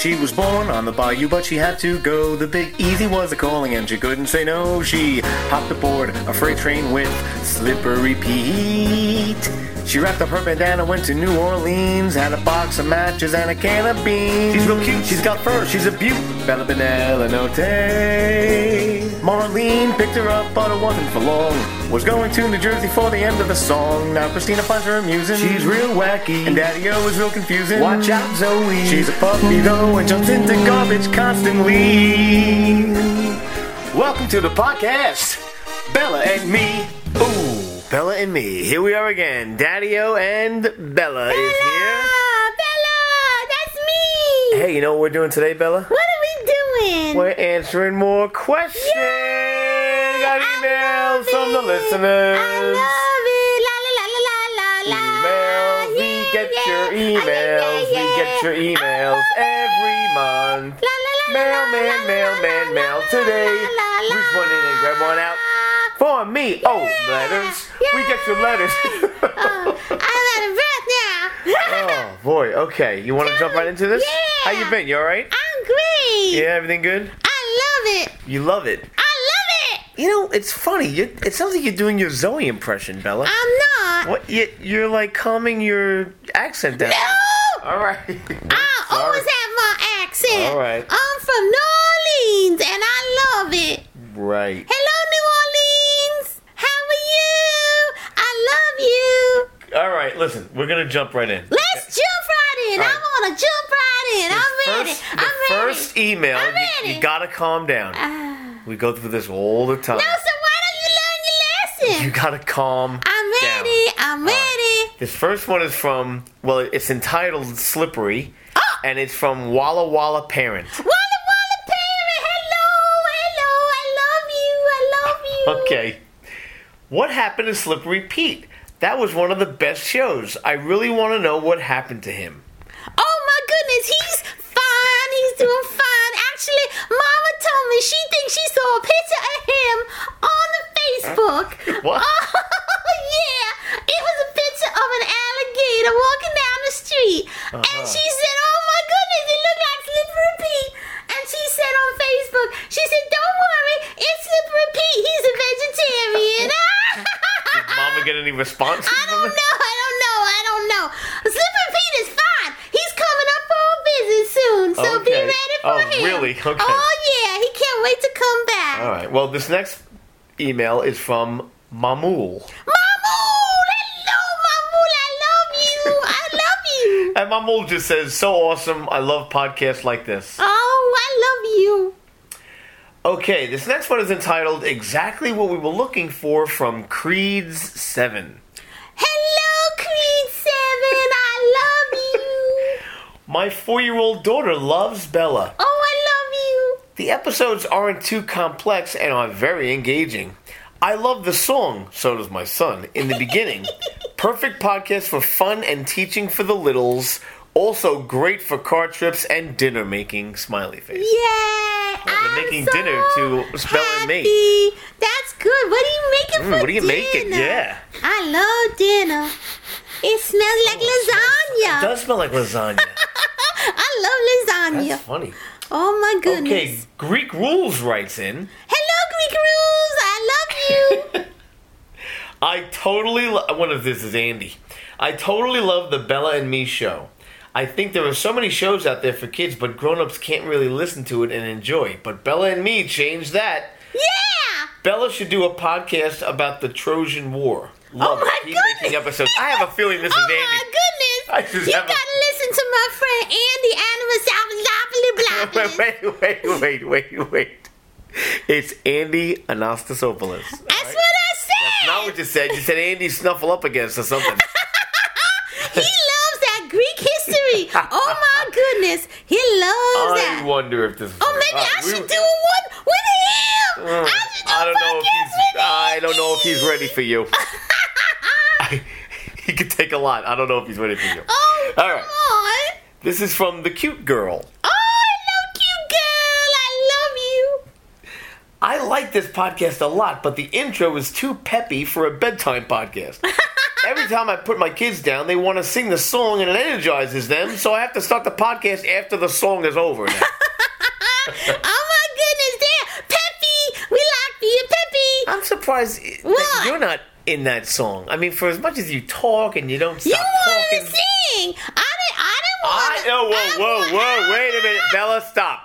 She was born on the bayou, but she had to go. The Big Easy was a calling, and she couldn't say no. She hopped aboard a freight train with Slippery Pete. She wrapped up her bandana, went to New Orleans, had a box of matches and a can of beans. She's real cute, she's got fur, she's a beaut. Bella Benelanote. Marlene picked her up, but it wasn't for long. Was going to New Jersey for the end of the song. Now Christina finds her amusing. She's real wacky, and Daddy-O is real confusing. Watch out, Zoe. She's a puppy though, and jumps into garbage constantly. Welcome to the podcast, Bella and me. Ooh. Bella and me. Here we are again. Daddy-O and Bella is here. Bella! That's me! Hey, you know what we're doing today, Bella? What are we doing? We're answering more questions. Yay! We got emails from the listeners. I love it. La la la la la la. Emails. We get your emails. We get your emails every month. Mailman, mailman, mail today. Reach one in and grab one out. For me. Oh, letters. We get your letters. I'm out of breath now. Oh, boy. Okay. You want to jump right into this? Yeah. How you been? You all right? I'm great. Yeah, everything good? I love it. You love it. I love it. You know, it's funny. It sounds like you're doing your Zoe impression, Bella. I'm not. What? You're like calming your accent down. No. All right. I always have my accent. All right. I'm from New Orleans, and I love it. Right. Hello, New Orleans. How are you? I love you. All right. Listen, we're gonna jump right in. Let's jump right in. All right. I want to jump right in. I'm ready. The first email. I'm ready. You gotta calm down. We go through this all the time. No, so why don't you learn your lesson? You gotta calm I'm ready. down. I'm ready. This first one is from, well, it's entitled Slippery, and it's from Walla Walla Parent. Walla Walla Parent. Hello. I love you. Okay. What happened to Slippery Pete? That was one of the best shows. I really want to know what happened to him. Oh my goodness, he's fine. He's doing fine. Actually, Mama told me she thinks she saw a picture of him on the Facebook. What? Oh, yeah. It was a picture of an alligator walking down the street. And she said, oh my goodness, it looked like Slippery Pete. And she said on Facebook, she said, don't worry, it's Slippery Pete. He's a vegetarian. Did Mama get any response? I don't know. Slippery Pete is fine. He's coming up for a visit soon, so be Okay. ready for him. Oh, really? Okay. Oh, yeah. He can't wait to come back. All right. Well, this next email is from Mamool. Mamool! Hello, Mamool. I love you. And Mamool just says, so awesome. I love podcasts like this. Oh, I love you. Okay, this next one is entitled Exactly What We Were Looking For from Creed's 7. Hello, Creed 7. I love you. My 4-year-old daughter loves Bella. Oh, I love you. The episodes aren't too complex and are very engaging. I love the song, so does my son, in the beginning. Perfect podcast for fun and teaching for the littles. Also great for car trips and dinner making, smiley face. Yeah, They're making so dinner to Bella and me. happy. That's good. What are you making for What are you dinner? making? Yeah. I love dinner. It smells like It lasagna. does smell like lasagna. I love lasagna. That's funny. Oh my goodness. Okay, Greek Rules writes in. Hello, Greek Rules. I love you. I wonder if this is Andy. I totally love the Bella and Me show. I think there are so many shows out there for kids, but grown-ups can't really listen to it and enjoy. But Bella and Me changed that. Yeah. Bella should do a podcast about the Trojan War. Love Oh my it. Keep goodness. making episodes. I have a feeling this is Oh Andy. my goodness. I just You have a- gotta listen to my friend Andy Anamazopoulos. Wait. It's Andy Anastasopoulos. That's what I said. That's not what you said. You said Andy Snuffleupagus or something. He loves that Greek history. Oh my goodness. He loves I that. wonder if this is Oh, maybe I should do one with him. I should do I don't know if podcast with I don't know if he's Andy. ready for you. He could take a lot. I don't know if he's ready for you. Oh, All right. come on. This is from the cute girl. Oh, hello, cute girl. I love you. I like this podcast a lot, but the intro is too peppy for a bedtime podcast. Every time I put my kids down, they want to sing the song and it energizes them, so I have to start the podcast after the song is over now. Oh my goodness, there, Peppy! We like you, Peppy! I'm surprised that you're not in that song. I mean, for as much as you talk and you don't stop You talking. wanted to sing! I didn't want to. Whoa, wait a minute. Bella, stop.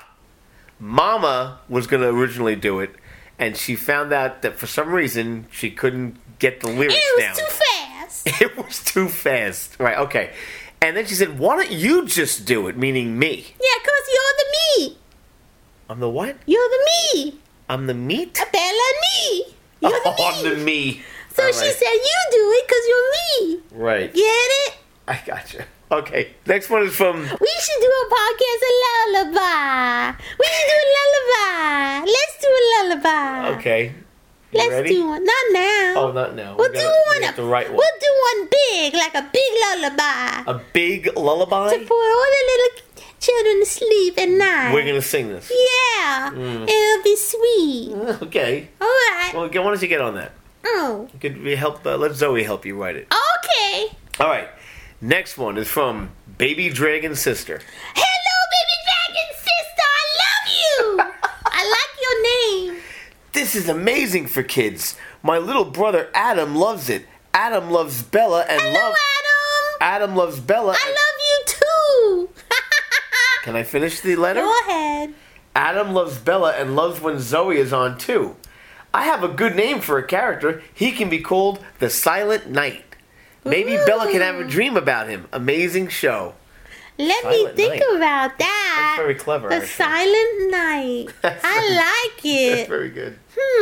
Mama was going to originally do it, and she found out that for some reason she couldn't get the lyrics down. It was too fast. It was too fast. Right, okay. And then she said, why don't you just do it, meaning me? Yeah, because you're the me. I'm the what? You're the me. I'm the meat? Bella me. You're the me. I'm the me. So All she right. said, you do it because you're me. Right. Get it? I gotcha. Okay, next one is from... We should do a podcast, a lullaby. We should do a lullaby. Let's do a lullaby. Okay. You Let's ready? do one. Not now. Oh, not now. We'll We do we one. have to write one. We'll do one big, like a big lullaby. A big lullaby? To put all the little children to sleep at night. We're going to sing this. Yeah. It'll be sweet. Okay. All right. Well, why don't you get on that? Oh. Could we help? Let Zoe help you write it. Okay. All right. Next one is from Baby Dragon Sister. Hello, baby dragon sister. I love you. I like your name. This is amazing for kids. My little brother Adam loves it. Adam loves Bella and Hello, Adam loves Bella. I love you too. Can I finish the letter? Go ahead. Adam loves Bella and loves when Zoe is on too. I have a good name for a character. He can be called the Silent Knight. Maybe Ooh. Bella can have a dream about him. Amazing show. Let Silent me think Night. about that. That's very clever, The actually. Silent Night. I like That's it. very good.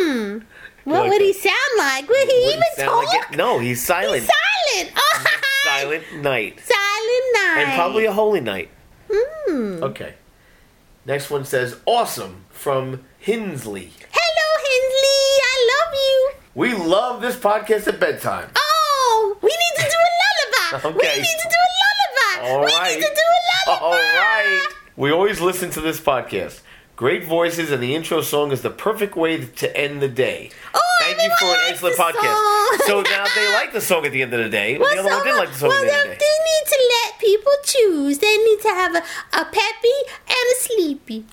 What like would he that? sound like? Would he Would even sound talk? like it? No, he's silent. He's silent. Oh, Silent Night. Silent Night. And probably a holy night. Hmm. Okay. Next one says, awesome, from Hinsley. Hello, Hensley. I love you. We love this podcast at bedtime. Oh, we need to do a lullaby. Okay. We need to do a lullaby. All we right. need to do a lullaby. All right. We always listen to this podcast. Great voices, and the intro song is the perfect way to end the day. Oh, Thank you for an everyone excellent likes the podcast. song. So now they like the song at the end of the day. Well, the other one didn't like the song well, at the end they of the day. need to let people choose. They need to have a peppy and a sleepy.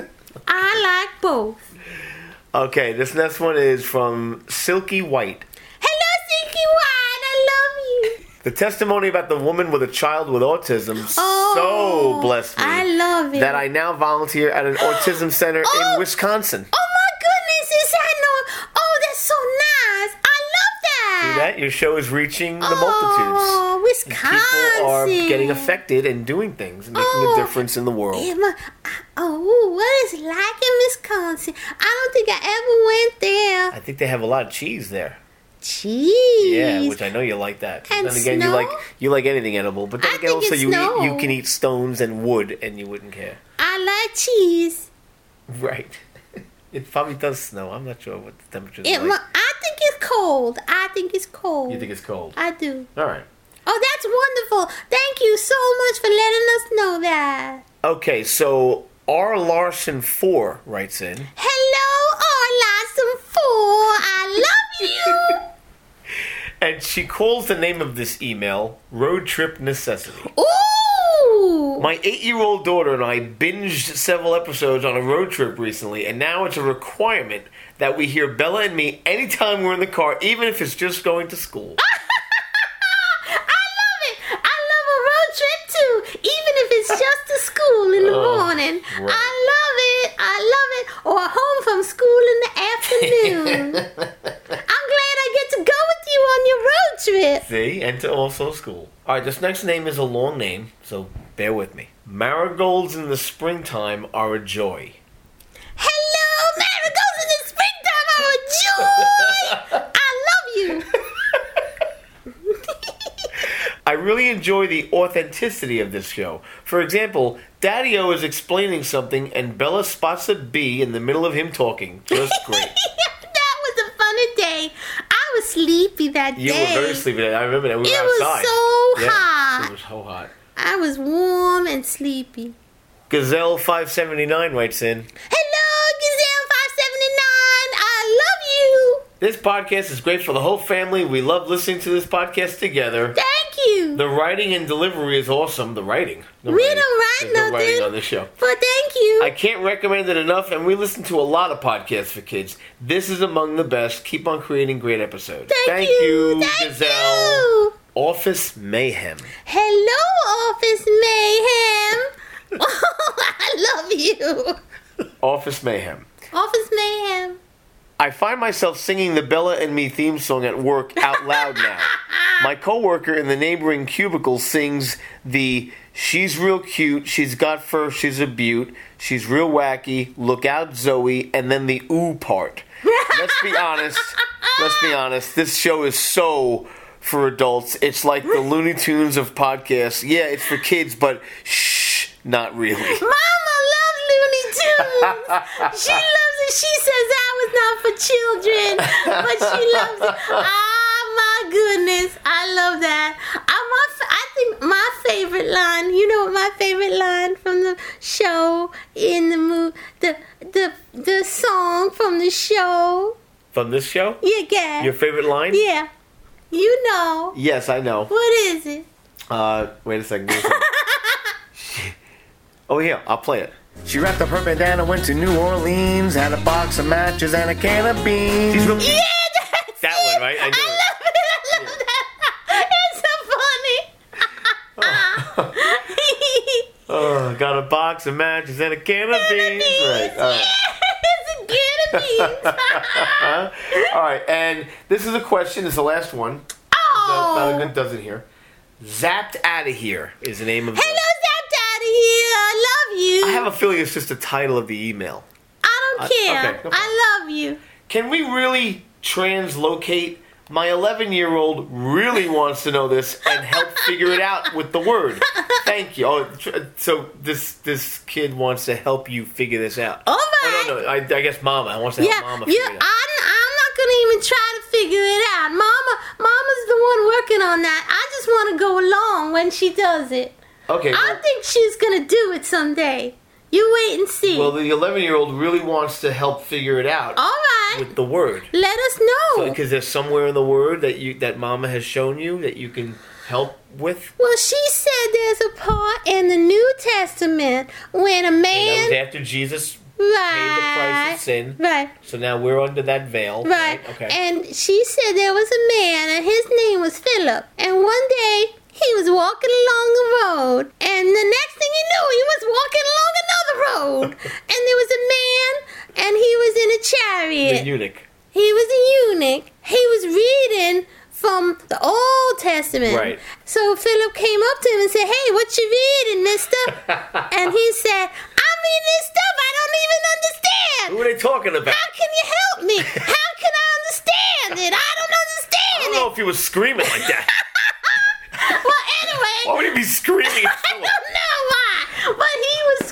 I like both. Okay, this next one is from Silky White. Hello, Silky White. I love you. The testimony about the woman with a child with autism Oh, so blessed me I love it. that I now volunteer at an autism center Oh. in Wisconsin. Oh my goodness, is that no? Oh, that's so nice. I love that. See that? Your show is reaching the Oh, multitudes. Wisconsin. People are getting affected and doing things and making Oh. a difference in the world. What is it like in Wisconsin? I don't think I ever went there. I think they have a lot of cheese there. Cheese. Yeah, which I know you like that. And then again, snow? you like anything edible. But then I again, think also it's you snow. can eat stones and wood, and you wouldn't care. I like cheese. Right. It probably does snow. I'm not sure what the temperature is like. I think it's cold. I think it's cold. You think it's cold? I do. All right. Oh, that's wonderful. Thank you so much for letting us know that. Okay, so R. Larson 4 writes in. Hello, Larson 4. I love you. And she calls the name of this email Road Trip Necessity. Ooh. My 8-year-old daughter and I binged several episodes on a road trip recently, and now it's a requirement that we hear Bella and me anytime we're in the car, even if it's just going to school. I love it. I love a road trip too, even if it's just to school in the morning. right. I love it. I love it. Or home from school in the afternoon. I'm glad I get to go with you on your road trip. See? And to also school. All right, this next name is a long name, so bear with me. Marigolds in the springtime are a joy. Hello, marigolds in the springtime are a joy. I love you. I really enjoy the authenticity of this show. For example, Daddy-O is explaining something and Bella spots a bee in the middle of him talking. Just great. That was a funny day. I was sleepy that day. You were very sleepy. I remember that. We were It was outside. so Yeah, hot. it was so hot. I was warm and sleepy. Gazelle 579 writes in. Hello, Gazelle 579. I love you. This podcast is great for the whole family. We love listening to this podcast together. Thank you. The writing and delivery is awesome. The writing. We don't write There's no writing nothing. on this show. But thank you. I can't recommend it enough, and we listen to a lot of podcasts for kids. This is among the best. Keep on creating great episodes. Thank you. Thank Giselle. you. Office Mayhem. Hello, Office Mayhem. I love you. Office Mayhem. Office Mayhem. I find myself singing the Bella and Me theme song at work out loud now. My coworker in the neighboring cubicle sings the "She's real cute, she's got fur, she's a beaut, she's real wacky, look out Zoe," and then the ooh part. Let's be honest, this show is so for adults. It's like the Looney Tunes of podcasts. Yeah, it's for kids, but shh, not really. Mama loves Looney Tunes. She loves it. She says that was not for children, but she loves it. Ah, my goodness, I love that. I think my favorite line. You know what my favorite line from the show in the movie, the song from the show. From this show? Yeah, Gad. Your favorite line? Yeah, you know. Yes, I know. What is it? Wait a second. Oh, here, I'll play it. She wrapped up her bandana, went to New Orleans, had a box of matches and a can of beans. She's real- Yeah, that's That it. one, right? I know I it. love it. I love that. It's so funny. Oh, got a box of matches and a can of beans. Right. All right. It's a can of beans. All right, and this is a question. It's the last one. Oh. Not a good dozen here. Zapped Outta Here is the name of the... Hello, Zapped Out of Here. I love you. I have a feeling it's just the title of the email. I don't care. okay, no problem. I love you. Can we really translocate? My 11-year-old really wants to know this and help figure it out with the word. Thank you. Oh, so this kid wants to help you figure this out. All right. Oh, no. I guess Mama. wants to help Mama figure it out. I'm not going to even try to figure it out. Mama's the one working on that. I just want to go along when she does it. Okay. I think she's going to do it someday. You wait and see. Well, the 11-year-old really wants to help figure it out All right. with the word. Let us know. Because there's somewhere in the word that Mama has shown you that you can help with. Well, she said there's a part in the New Testament when a And man... that was after Jesus paid the price of sin. Right. So now we're under that veil. Right. Okay. And she said there was a man, and his name was Philip. And one day, he was walking along the road. And the next thing he knew, he was walking along another road. And there was a man, and he was in a chariot. The eunuch. He was a eunuch. He was reading from the Old Testament. Right. So Philip came up to him and said, "Hey, what you reading, mister?" And he said, "I'm reading this stuff I don't even understand. Who are they talking about? How can you help me? How can I understand it? I don't I understand don't know if he was screaming like that. Well, anyway, Why would he be screaming? I don't know why, but he was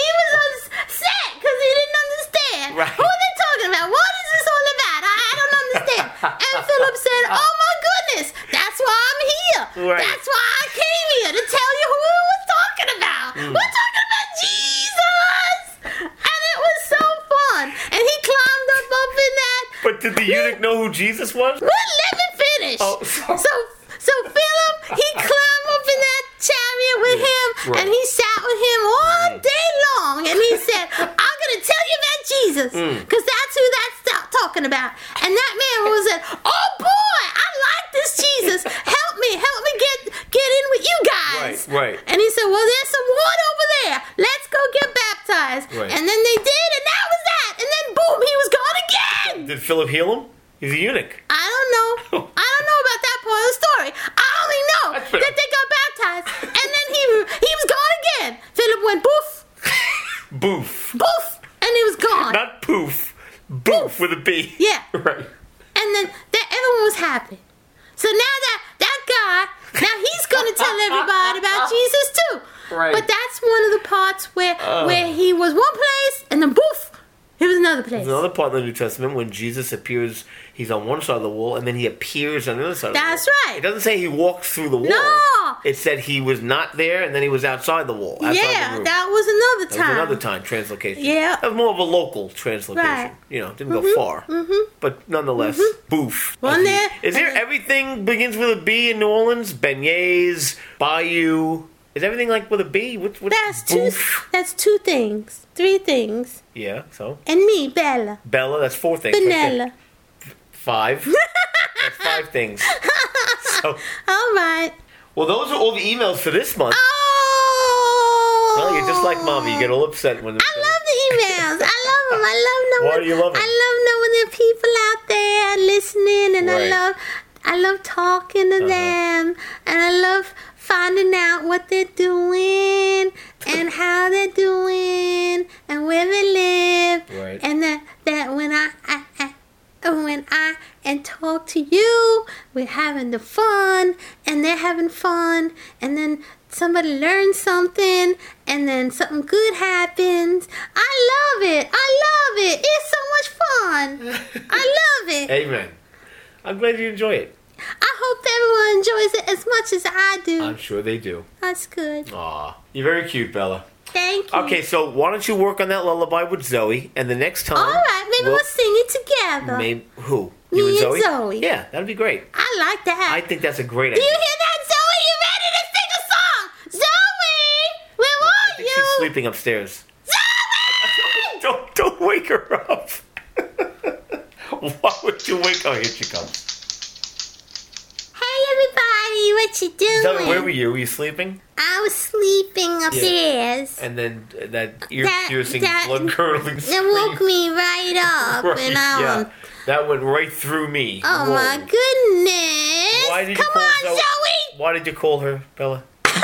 upset because he didn't understand. Right. Who are they talking about? What is this all about? I don't understand. And Philip said, "Oh my goodness, that's why I'm here. Right. That's why I came here to tell you who we were talking about. We're talking about Jesus." And it was so fun. And he climbed up in that. But did the eunuch know who Jesus was? Well, let me finish. Oh, sorry. So Philip, he climbed up in that chariot with him, right. and he sat with him all day long, and he said, "I'm going to tell you about Jesus, because that's who that's talking about." And that man was said, "Oh boy, I like this Jesus. Help me get in with you guys." Right. And he said, "Well, there's some water over there. Let's go get baptized." Right. And then they did, and that was that. And then boom, he was gone again. Did Philip heal him? He's a eunuch. I don't know. I don't know about that part of the story. I only know That's fair. that they got baptized, and then he was gone again. Philip went boof, Boof. boof, and he was gone. Not poof. Boof with a B. Yeah. Right. And then everyone was happy. So now that guy, now he's going to tell everybody about Jesus too. Right. But that's one of the parts where he was one place, and then boof, he It was another place. There's another part in the New Testament when Jesus appears, he's on one side of the wall, and then he appears on the other side of the wall. That's right. It doesn't say he walks through the wall. No. It said he was not there, and then he was outside the wall. Outside Yeah, the room. that was another That time. was another time, translocation. Yeah. That was more of a local translocation. Right. You know, didn't go far. But nonetheless, boof. One there. Is there everything begins with a B in New Orleans? Beignets, Bayou. Is everything like with a B? What's boof? That's 2 things. 3 things. Yeah, so. And me, Bella. Bella, that's 4 things. right there. Vanilla. 5. That's 5 things. So, All right. well, those are all the emails for this month. Oh! Well, you're just like Mommy. You get all upset when... I love the emails. I love them. I love knowing. Why do you love 'em? I love knowing there are people out there listening, and Right. I love talking to them, and I love finding out what they're doing and how they're doing and where they live, Right. and that when I and talk to you, we're having the fun, and they're having fun, and then somebody learns something, and then something good happens. I love it. I love it. It's so much fun. I love it. Amen. I'm glad you enjoy it. I hope everyone enjoys it as much as I do. I'm sure they do. That's good. Aw. You're very cute, Bella. Thank you. Okay, so why don't you work on that lullaby with Zoe, and the next time... All right, maybe we'll sing it together. Maybe, who? Me You and and Zoe? Zoe. Yeah, that'd be great. I like that. I think that's a great Do idea. you hear that, Zoe? You ready to sing a song? Zoe, where I are think you? she's sleeping upstairs. Zoe! Don't wake her up. Why would you wake her? Oh, here she comes. Hey, everybody, what you doing? Zoe, where were you? Were you sleeping? I was sleeping upstairs. And then that ear-piercing, blood-curdling It scream. woke me right up, Right, and yeah. That went right through me. oh Whoa. my goodness! Why did you Come call on, Zoe? Zoe! Why did you call her, Bella?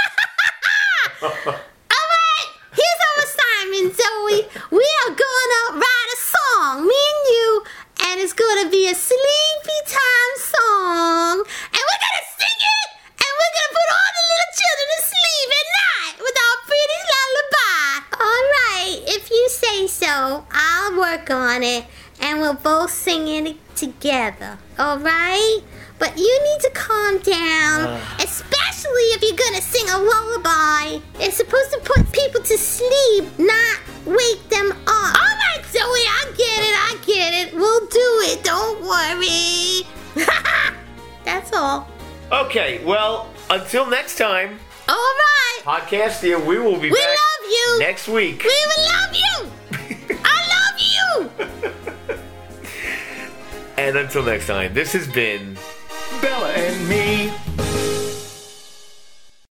Alright, here's our assignment, Zoe. We are gonna write a song, me and you, and it's gonna be a sleepy time song. And we're gonna sing it, and we're gonna put all the little children to sleep at night with our pretty lullaby. Alright, if you say so, I'll work on it, and we'll both sing it together. Alright? But you need to calm down, especially if you're gonna sing a lullaby. It's supposed to put people to sleep, not wake them up. All right, Zoe, I get it. We'll do it. Don't worry. That's all. Okay, well, until next time, All right. podcast here, we will be We back love you. next week. We will love you. I love you. And until next time, this has been... Bella and me.